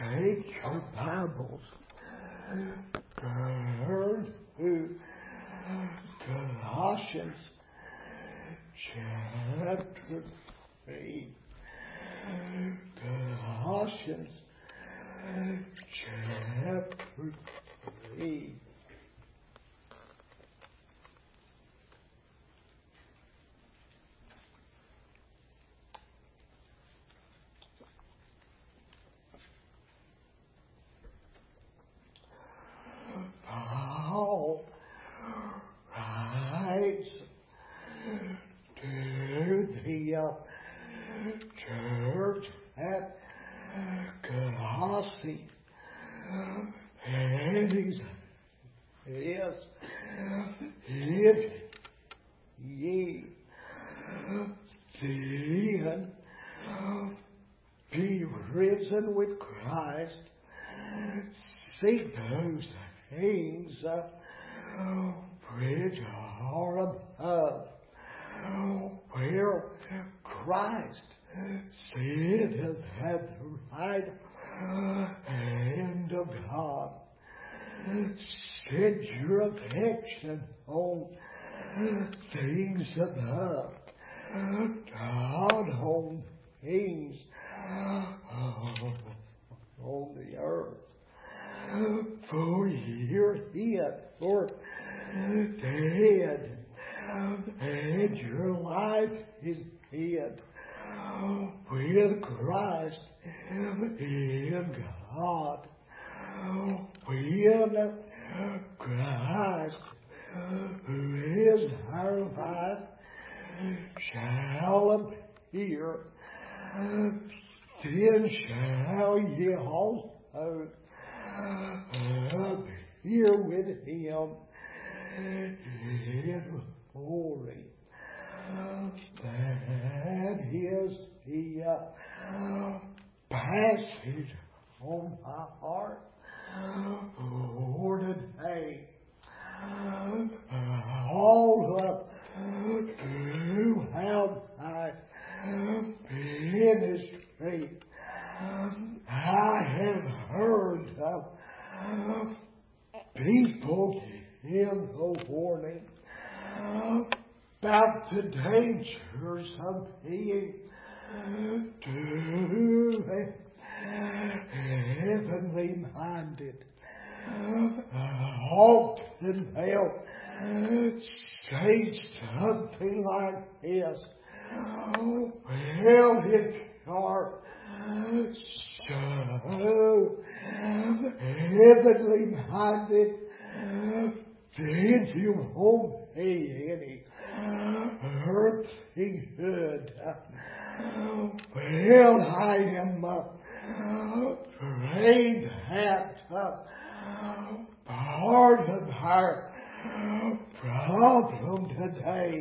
Take your Bibles, turn to Colossians chapter 3. Colossians chapter 3. Paul writes to the church at Colossae, and he says, if ye then be risen with Christ, seek those things which are above, where Christ sitteth at the right hand of God. Set your affection on things above, not on things on the earth. For you're hid, or dead, and your life is hid with Christ in God. When Christ, who is our life, shall appear, then shall ye also appear with him in glory. That is the passage on my heart for today. All throughout my ministry, I have heard of people in the warning about the dangers of being too heavenly minded. Often they'll say something like this: well, if you're so heavenly minded, then you won't be any earthly good. Well, I am afraid that part of our problem today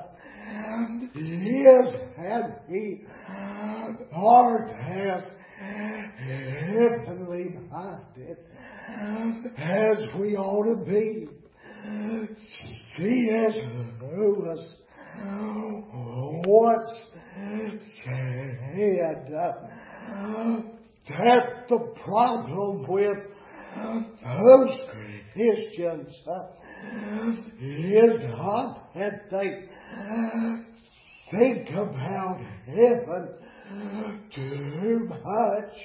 is that we aren't as heavenly minded as we ought to be. C.S. Lewis once said that the problem with most Christians is not that they think about heaven too much,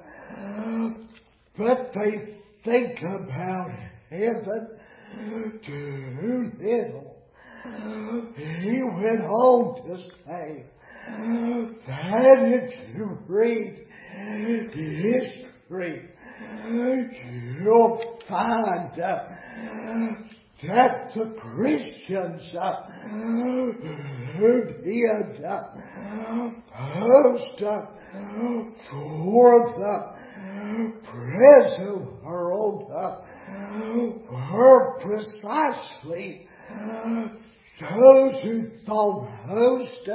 but they think about heaven too little. He went on to say that if you read history, you'll find that the Christians who did post for the present world were precisely those who thought most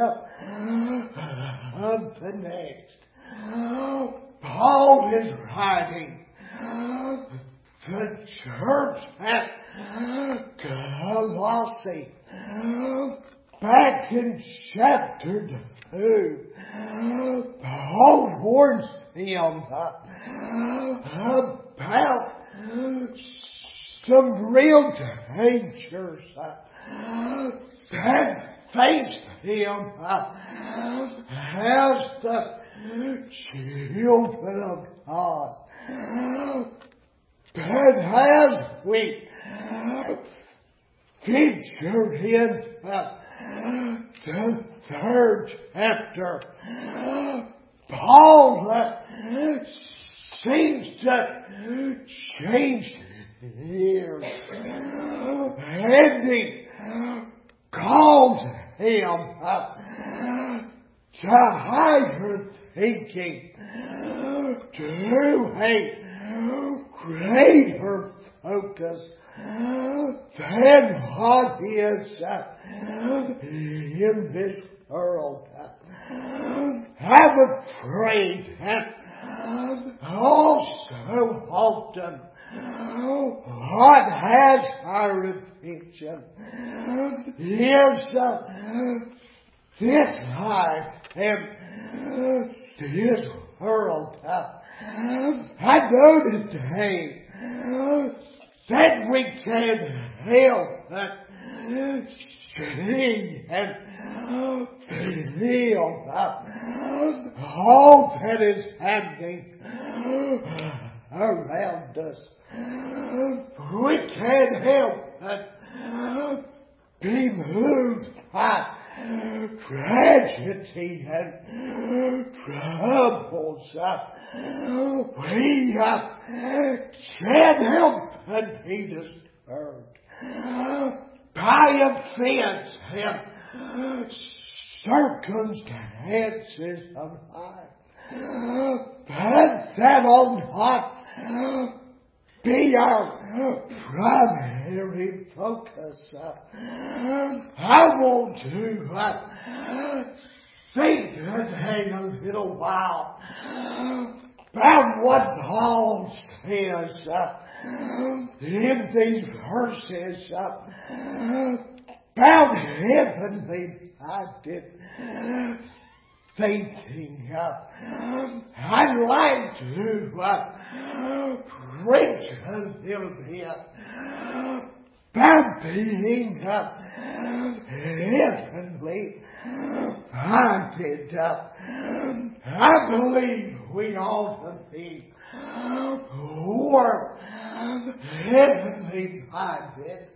of the next. Paul is writing the church at Colossae back in chapter 2, Paul warns him about some real dangers that face him as the children of God. But as we feature in the 3rd chapter, Paul seems to change here, and he calls him to higher thinking, to a greater focus than what is in this world. I'm afraid that also often what has our attention is this life and this world. I know today that we can help but see and feel all that is happening around us. We can't help but be moved by tragedy and troubles. We can't help but be disturbed by offense and circumstances of life. But that will not be our primary focus. I want to think today a little while about what Paul says in these verses about heavenly minded thinking. I'd like to preach a little bit about being heavenly minded. I believe we ought to be more heavenly minded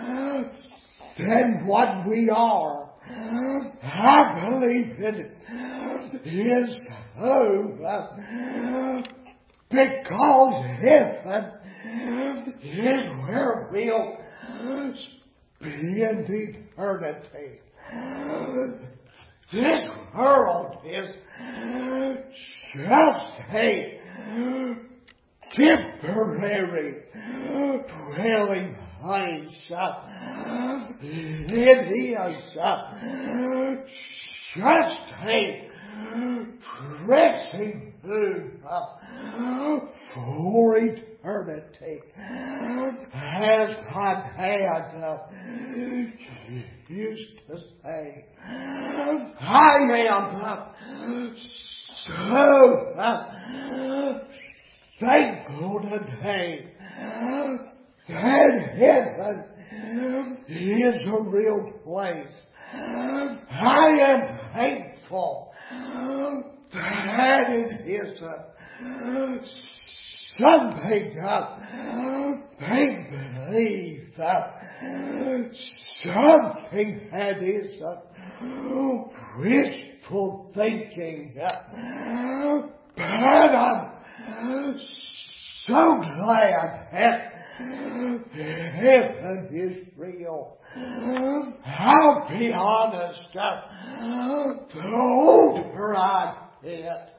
than what we are. I believe it is so because heaven is where we'll spend eternity. This world is just a temporary dwelling place. It is just a dressing room for eternity. As my dad used to say, I am so thankful today that heaven is a real place. I am thankful that it is something they believe, something that is wishful thinking. But I'm so glad that heaven is real. I'll be honest, the older I get,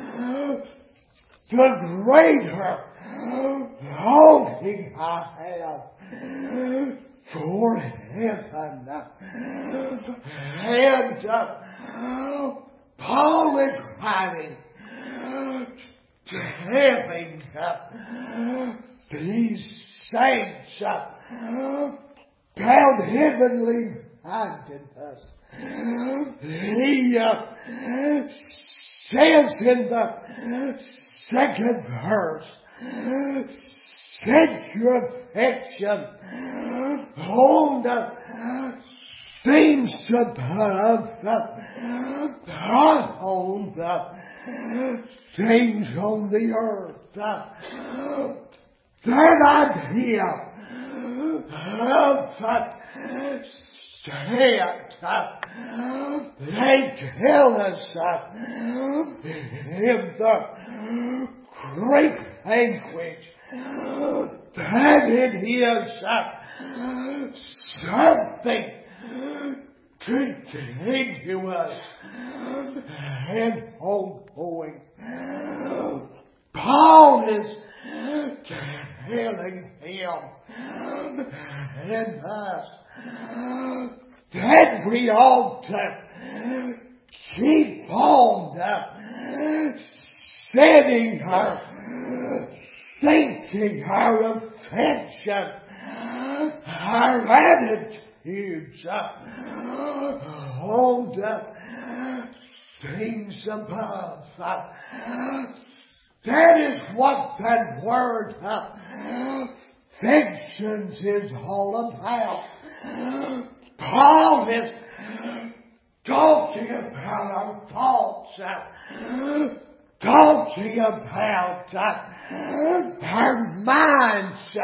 the greater longing I have for heaven. And Paul is writing to having these saints found heavenly reminded us. He says in the second verse, set your affection on the things above, not on the things on the earth. That idea of they tell us in the Greek language that it is something continuous and ongoing. Paul is telling him and us that we ought to keep on setting our thinking, our affection, our attitudes on the things above. That is what that word affections is all about. Paul is talking about our thoughts, talking about our minds.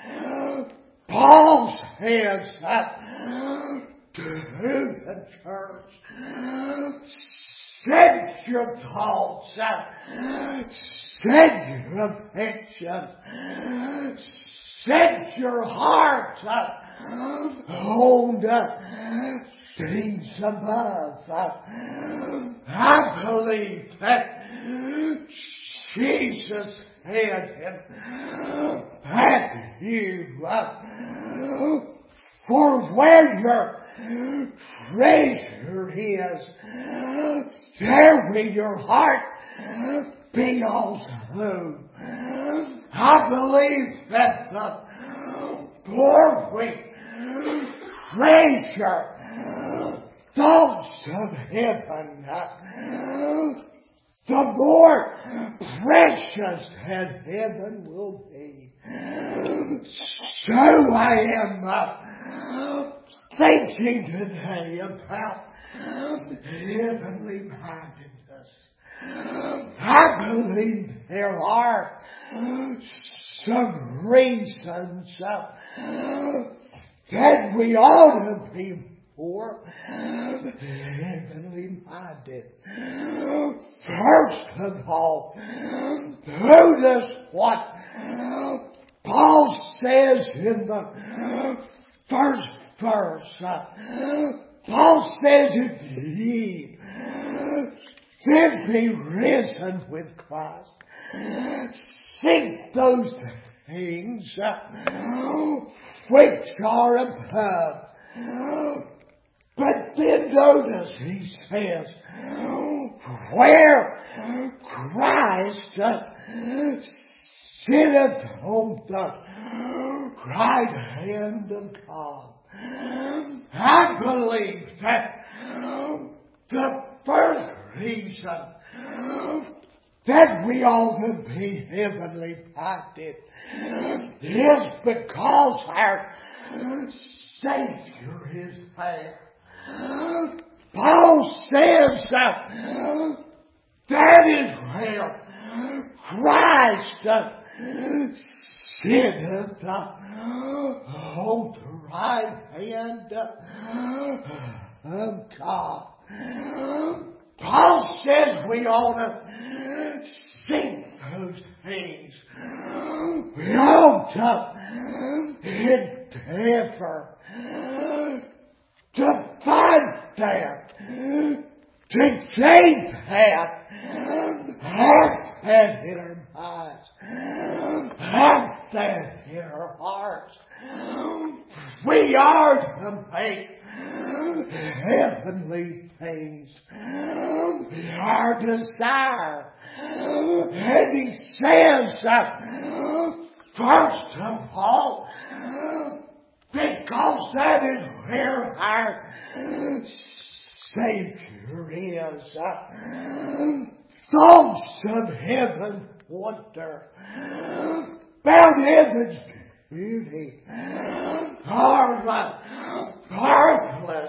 Paul says to the church, set your thoughts, set your affection, set your heart on the things above. I believe that Jesus said in Matthew, for where your treasure is, there will your heart be also. I believe that the more we treasure thoughts of heaven, the more precious that heaven will be. So I am thinking today about heavenly mindedness. I believe there are some reasons that we ought to be more heavenly minded. First of all, notice what Paul says in the first verse. Paul says, indeed, if be risen with Christ, seek those things which are above. But then notice he says, where Christ sitteth on the right hand of God. I believe that the first reason that we ought to be heavenly minded is because our Savior is there. Paul says that is where Christ sitteth on the right hand of God. Paul says we ought to seek those things. We ought to endeavor to find that, to gain that, have that in our minds, have that in our hearts. We are to make heavenly things our desire. And he says, first of all, because that is where our Savior is. Thoughts of heaven wonder about heaven's beauty are marvelous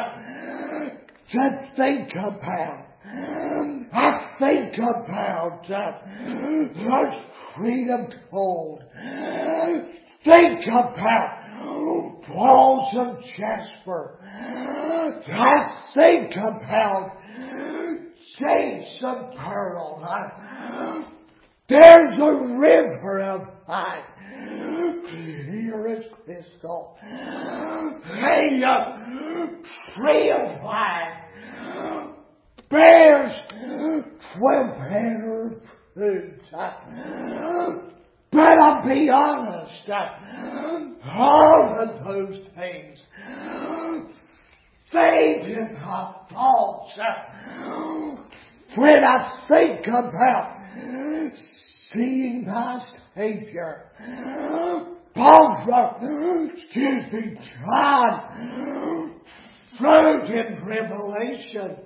to think about. I think about the street of gold. Think about walls of jasper. I think about gates of pearl. There's a river of light, clear as crystal. A tree of life bears 12 manner of fruits. But I'll be honest, all of those things fade in my thoughts when I think about seeing my Savior. John wrote in Revelation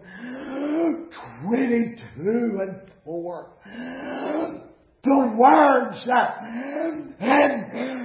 22 and 4. The words, and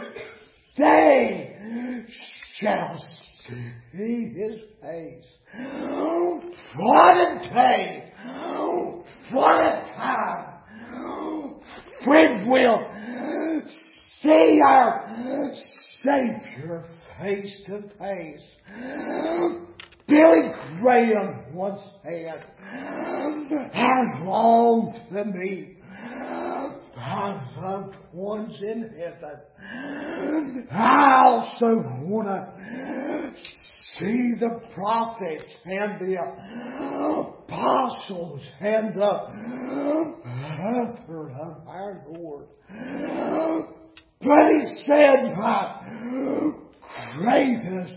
they shall see His face. What a day! What a time! When we'll see our Savior face to face. Billy Graham once said, I long to meet our loved ones in heaven. I also want to see the prophets and the apostles and the author of our Lord. But he said, my greatest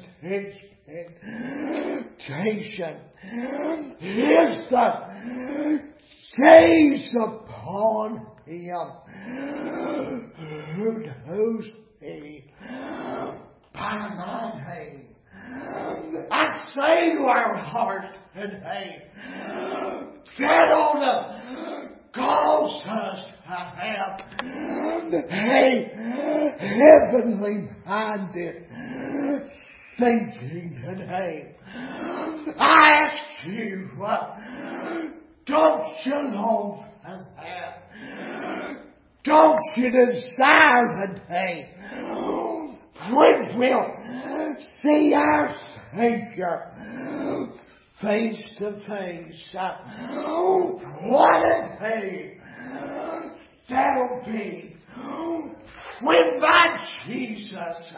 expectation is to gaze upon Him who knows me by my name. I say to our hearts today, get on the calls us to have a heavenly minded thinking today. I ask you, don't you long for that? Don't you desire today when we'll see our Savior face to face? What a day that'll be when by Jesus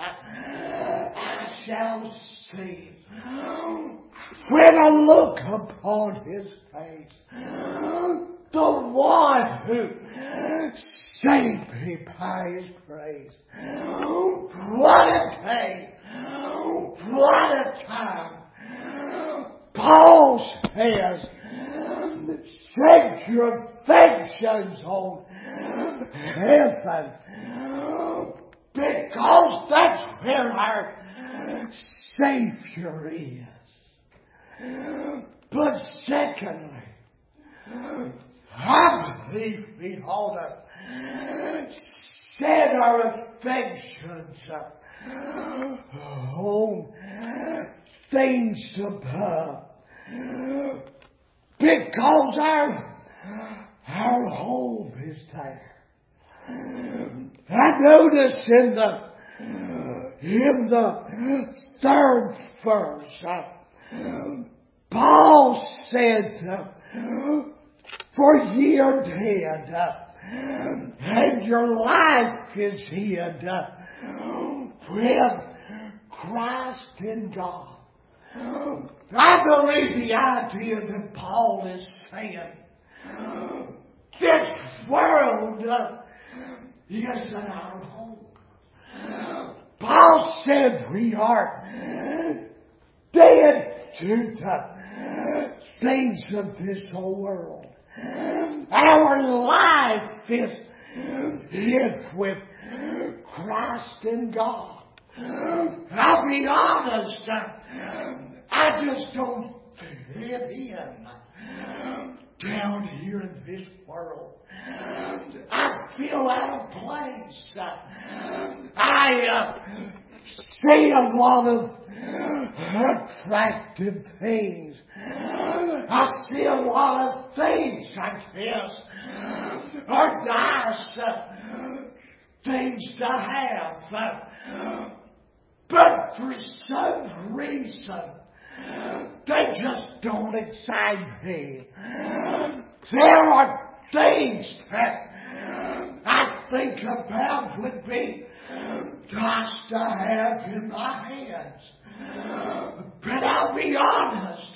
I shall see. When I look upon His face, the one who saved me by His grace. What a day! What a time! Paul says, set your affections on heaven, because that's where our Savior is. But secondly, I believe we ought to set our affections on things above, because our home is there. I notice in the third verse, Paul said, for ye are dead, and your life is hid with Christ in God. I believe the idea that Paul is saying, this world isn't our home. Paul said we are dead to the things of this whole world. Our life is hid with Christ in God. I'll be honest, I just don't fit in down here in this world. I feel out of place. I see a lot of attractive things. I see a lot of things, I guess, are nice things to have. But for some reason, they just don't excite me. There are things that I think about would be nice to have in my hands. But I'll be honest,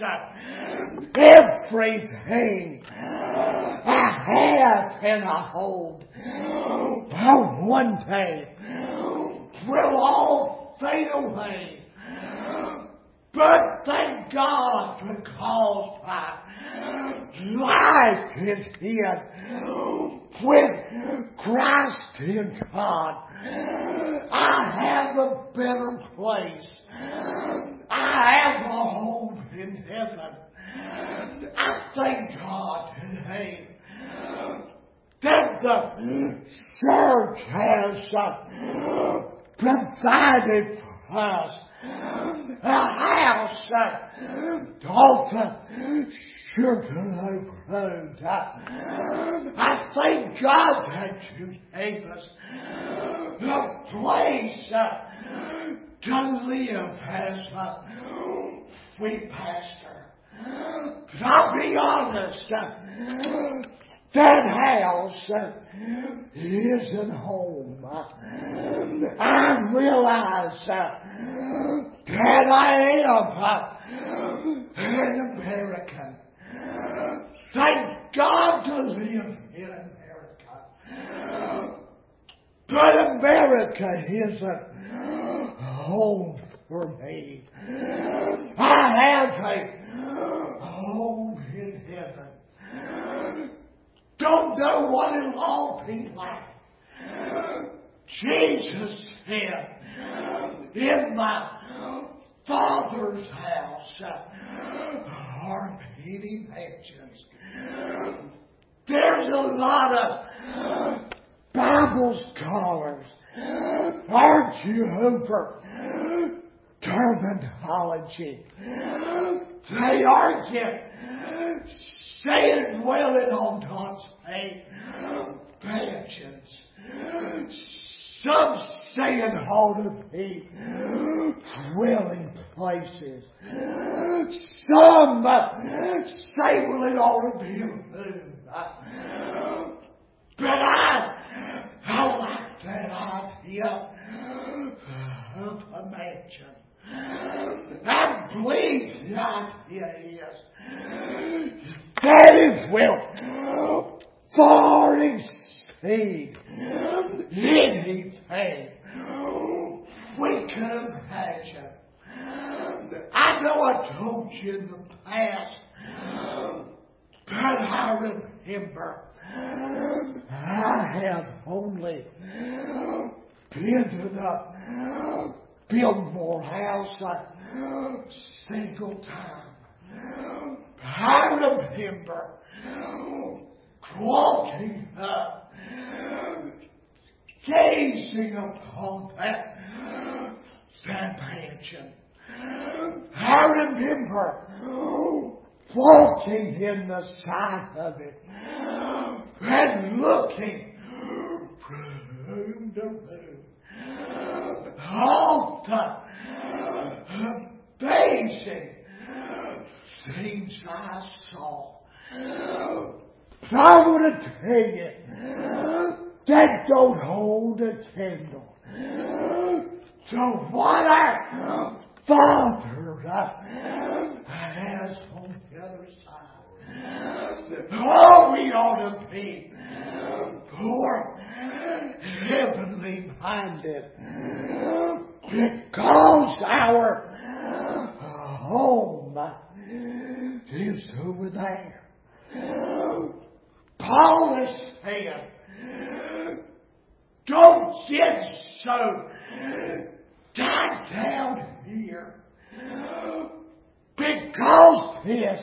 everything I have and I hold, one day will all fade away. But thank God, because my life is hid with Christ in God, I have a better place. I have a home in heaven. I thank God today that the church has provided for us a house off the Sugar Road. I thank God that you gave us a place to live as a sweet pastor. But I'll be honest, that house isn't home. I realize that I am an American. Thank God to live in America. But America isn't home for me. I have a home in heaven. Don't know what it'll all be like. Jesus said, in my Father's house are many mansions. There's a lot of Bible scholars argue over terminology. They argue saying dwelling on God's mansions. Some say it ought to be dwelling places. Some say, well, it ought to be a room. But I like that idea of a mansion. I believe the idea is that it will far exceed anything we can imagine. I know I told you in the past, but I remember I have only been to the Biltmore House a single time. I remember walking up, gazing upon that mansion. I remember walking in the side of it and looking room to room. All the amazing things I saw. I want to tell you, that don't hold a candle to what our Father has on the other side. Oh, we ought to be more heavenly minded, because our home is over there. Paul is saying, don't get so died down here because this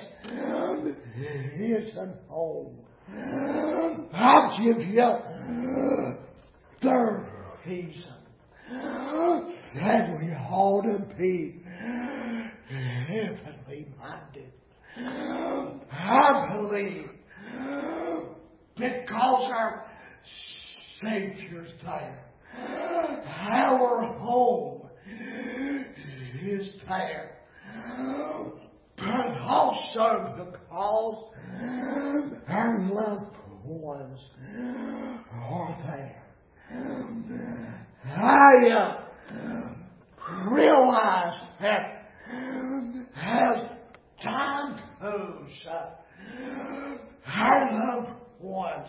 isn't home. I'll give you the reason that we ought to be heavenly minded. I believe because our Savior's there, our home is there, but also because our loved ones are there. I realize that as time goes, our loved ones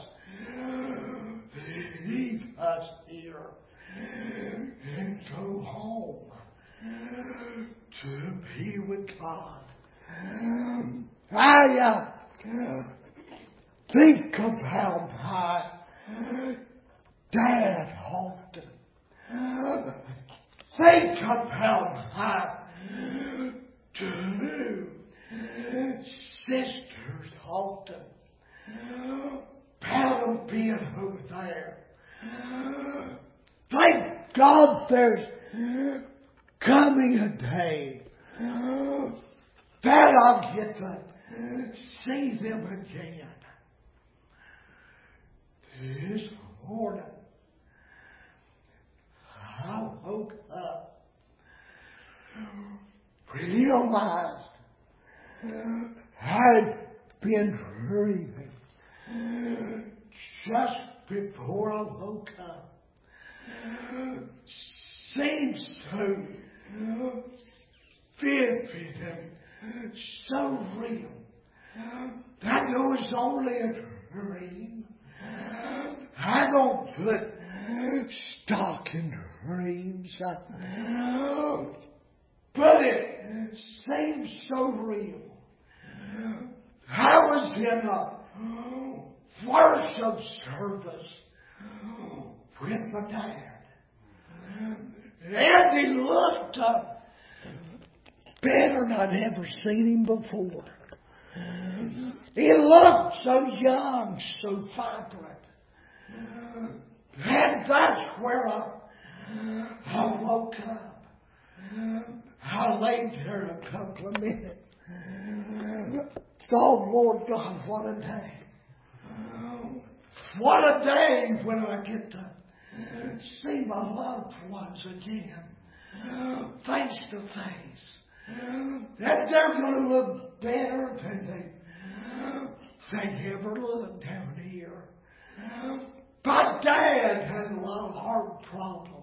leave us here and go home to be with God. I think about my dad often. Think about my two sisters often. About them being over there. Thank God there's coming a day that I'll get to see them again. This morning, I woke up, realized I'd been dreaming just before I woke up. Seemed so vivid and so real. That it was only a dream. I don't put stock in dreams. But it seemed so real. I was in a worship service with my dad. And he looked better than I'd ever seen him before. He looked so young, so vibrant. And that's where I woke up. I laid there a couple of minutes. Thought, Lord God, what a day. What a day when I get to see my loved ones again, face to face. That they're going to look better than they ever looked down here. My dad had a lot of heart problems.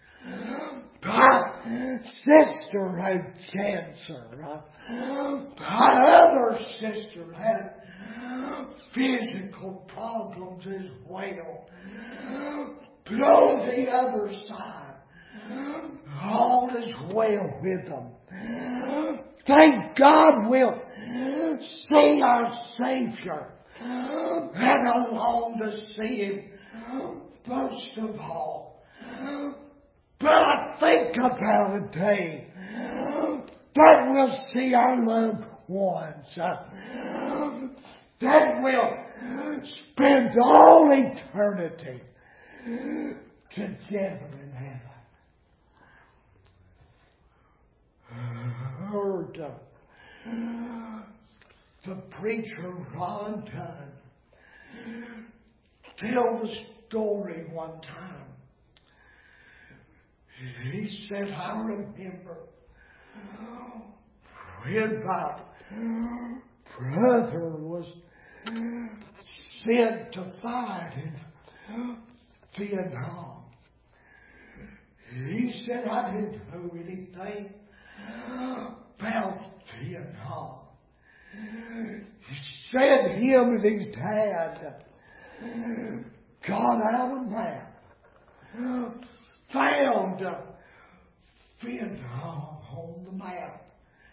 My sister had cancer. My other sister had physical problems as well. But on the other side, all is well with them. Thank God we'll see our Savior and I long to see Him most of all. But I think about a day that we'll see our loved ones, that we'll spend all eternity together in heaven. I heard the preacher Ron Dunn tell the story one time. He said, I remember when my brother was sent to fight in Vietnam. He said, I didn't know anything about Vietnam. He said him and his dad got out a map, found Vietnam on the map.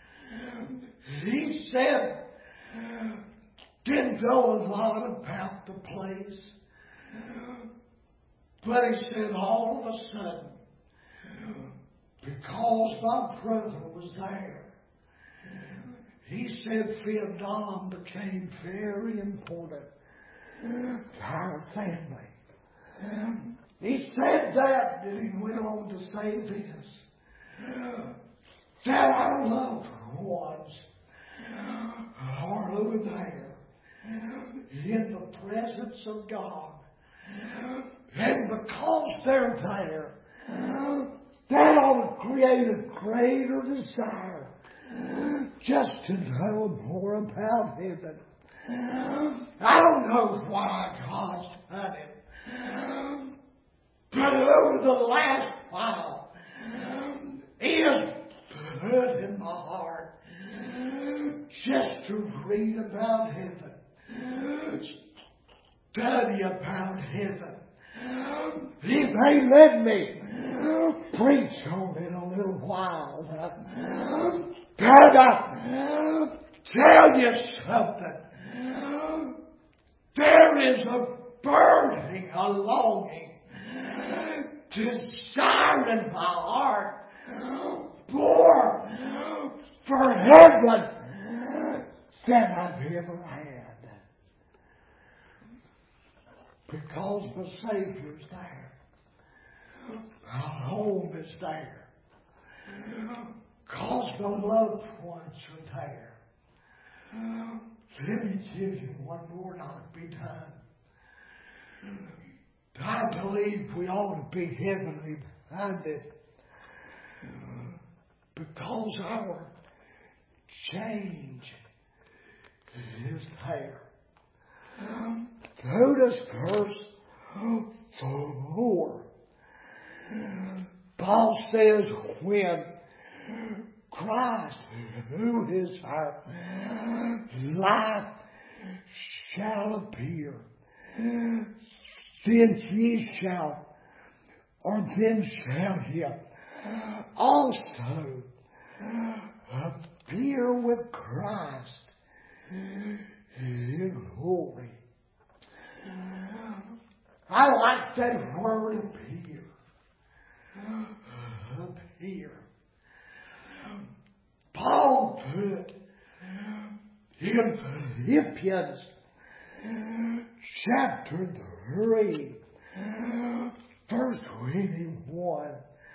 He said, didn't know a lot about the place, but he said all of a sudden, because my brother was there. He said Vietnam became very important to our family. He said that, and he went on to say this, that our loved ones are over there in the presence of God. And because they're there, that ought to create a greater desire just to know more about heaven. I don't know why God's done it, but over the last while, He has put in my heart just to read about heaven, study about heaven. He may let me preach on it a little while, but I tell you something. There is a burning, a longing, desire in my heart more for heaven than I've ever had. Because the Savior's there. Our home is there. Because the loved ones are there. Let me give you one more and I'll be done. I believe we ought to be heavenly minded because our change is there. Notice verse 4. Paul says, when Christ, who is our life, shall appear, then shall he also appear with Christ in glory. I like that word appear. Appear. Paul put in Philippians chapter 3, verse 21,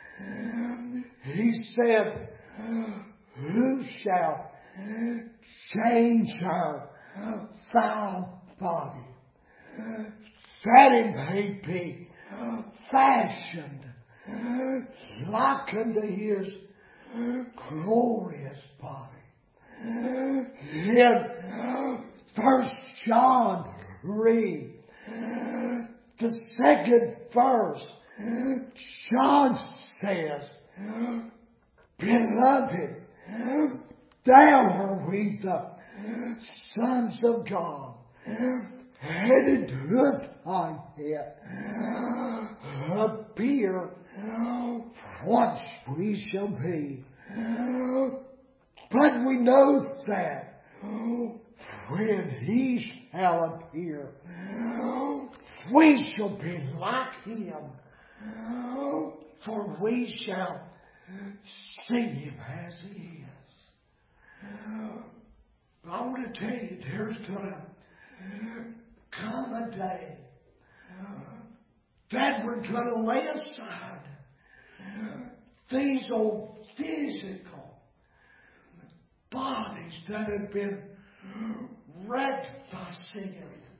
he said, who shall change our foul body, that it may be fashioned like unto His glorious body. In 1 John 3, the second verse, John says, Beloved, now are we the sons of God, and it doth not yet appear what we shall be. But we know that when He shall appear, we shall be like Him, for we shall see Him as He is. I want to tell you, there's going to come a day that we're going to lay aside these old physical bodies that have been wrecked by sin.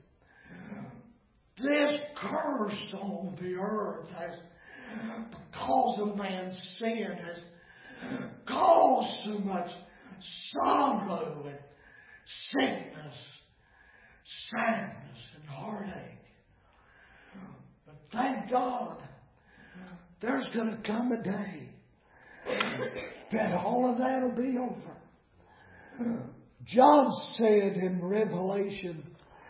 This curse on the earth has, because of man's sin, has caused so much sorrow and sickness, sadness, and heartache. But thank God, there's going to come a day that all of that will be over. John said in Revelation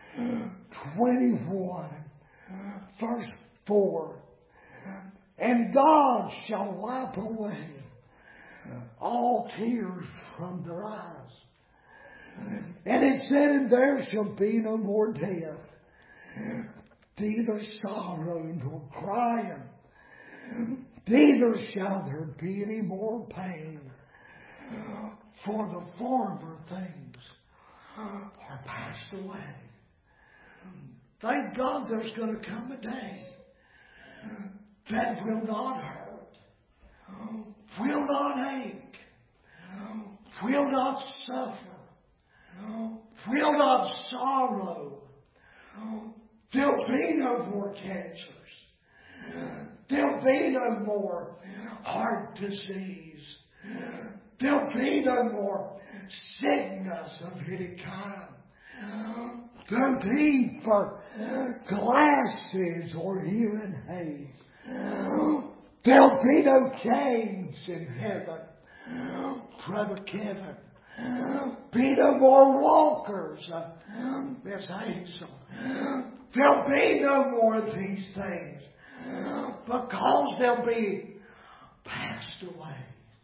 21, verse 4, and God shall wipe away all tears from their eyes. And it said, and there shall be no more death, neither sorrow nor crying, neither shall there be any more pain, for the former things are passed away. Thank God there's going to come a day that will not hurt, will not ache, will not suffer, will not sorrow. There'll be no more cancers. There'll be no more heart disease. There'll be no more sickness of any kind. There'll be for glasses or hearing aids. There'll be no chains in heaven. Brother Kevin. Be no more walkers, Miss Hazel. There'll be no more of these things because they'll be passed away.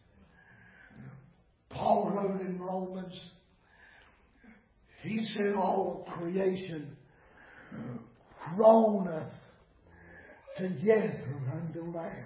Paul wrote in Romans, he said all of creation groaneth together unto now.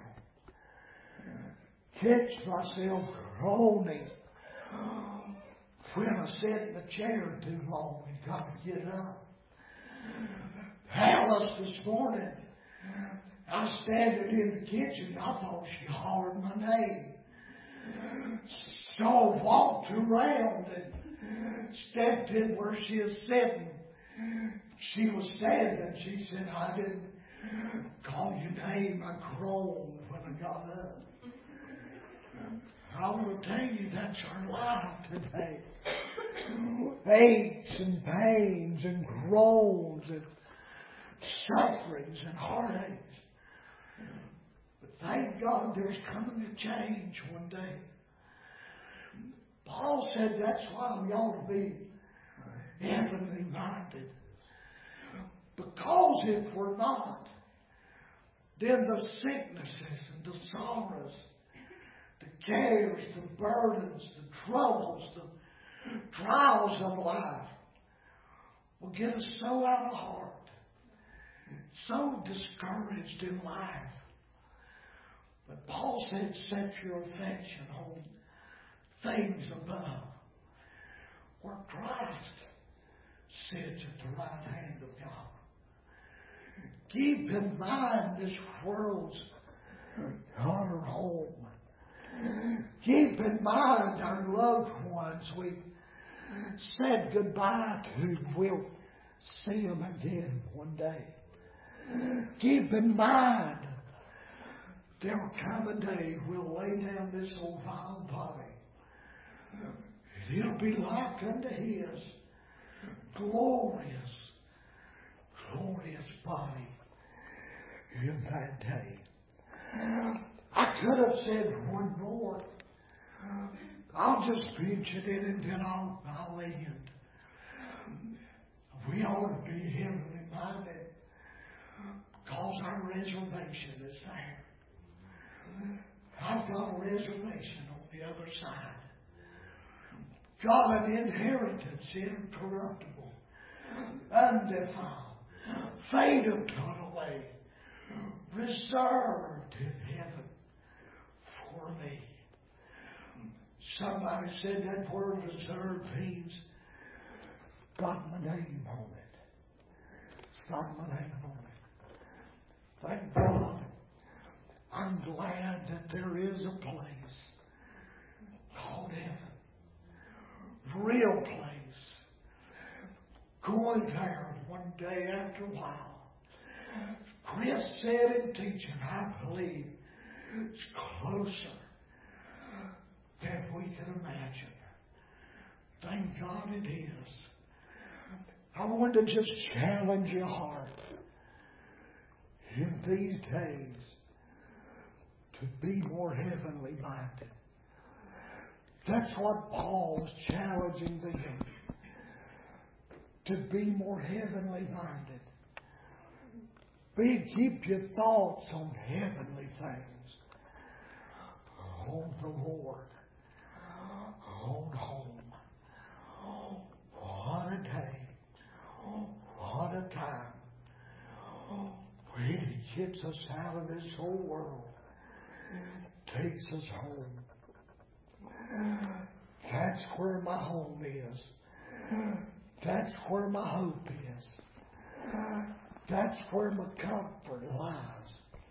Catch myself groaning when I sit in the chair too long and got to get up. Alice this morning, I was standing in the kitchen. I thought she hollered my name. So I walked around and stepped in where she was sitting. She was standing. She said, I didn't call your name. I groaned when I got up. I will tell you that's our life today. Aches and pains and groans and sufferings and heartaches. But thank God there's coming a change one day. Paul said that's why we ought to be heavenly minded. Because if we're not, then the sicknesses and the sorrows, the cares, the burdens, the troubles, the trials of life will get us so out of heart, so discouraged in life. But Paul said, set your affection on things above, where Christ sits at the right hand of God. Keep in mind this world's not our home. Keep in mind our loved ones we've said goodbye to. We'll see them again one day. Keep in mind there will come a day we'll lay down this old vile body. It'll be like unto His glorious, glorious body in that day. I could have said one more. I'll just mention it and then I'll end. We ought to be heavenly minded because our reservation is there. I've got a reservation on the other side. Got an inheritance incorruptible, undefiled, faded not away, reserved in heaven for me. Somebody said that word reserved means got my name on it. It's got my name on it. Thank God. I'm glad that there is a place called heaven. Real place. Going there one day after a while. Chris said in teaching, I believe it's closer than we can imagine. Thank God it is. I want to just challenge your heart in these days to be more heavenly minded. That's what Paul was challenging them, to be more heavenly minded. Keep your thoughts on heavenly things, on the Lord, on home. Oh, what a day. Oh, what a time. Oh, when He gets us out of this whole world takes us home. That's where my home is. That's where my hope is. That's where my comfort lies.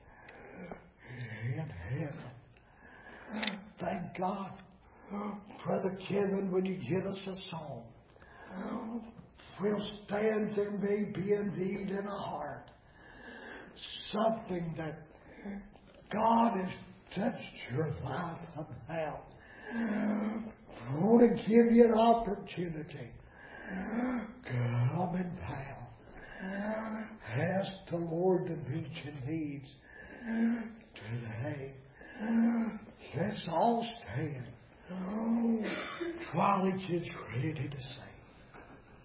In heaven. Thank God. Brother Kevin, when you give us a song, we'll stand there may be a need in a heart. Something that God has touched your life about. I want to give you an opportunity. Come and bow. Ask the Lord to meet your needs today. Let's all stand while He gets ready to sing.